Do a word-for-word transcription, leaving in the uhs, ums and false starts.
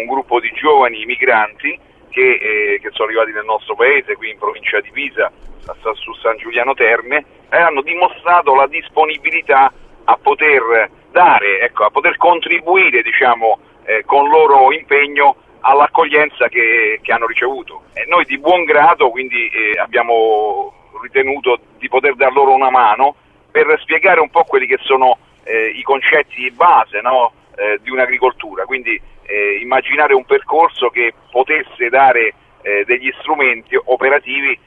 gruppo di giovani migranti che, eh, che sono arrivati nel nostro paese, qui in provincia di Pisa, su San Giuliano Terme, e hanno dimostrato la disponibilità a poter dare, ecco, a poter contribuire, diciamo, eh, con loro impegno all'accoglienza che, che hanno ricevuto. E noi di buon grado quindi eh, abbiamo ritenuto di poter dar loro una mano per spiegare un po' quelli che sono eh, i concetti base, no, eh, di un'agricoltura, quindi eh, immaginare un percorso che potesse dare eh, degli strumenti operativi